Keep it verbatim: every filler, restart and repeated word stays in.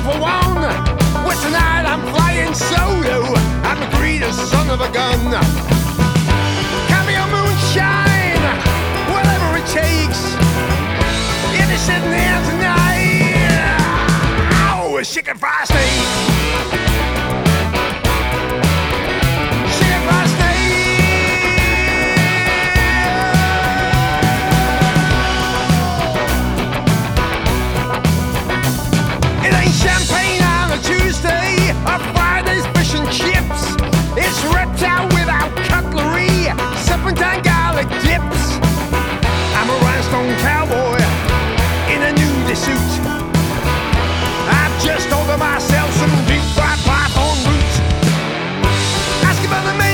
for one. Well, tonight I'm flying solo. I'm the greatest son of a gun. Come your moonshine, whatever it takes. If you're sitting here tonight, oh, a chicken fried steak. Chicken fried steak. It ain't champagne on a Tuesday or Friday's fish and chips. It's reptile without cutlery, sipping down garlic dips. I'm a rhinestone cowboy in a nudie suit. I've just ordered myself some deep fried python roots. Ask about the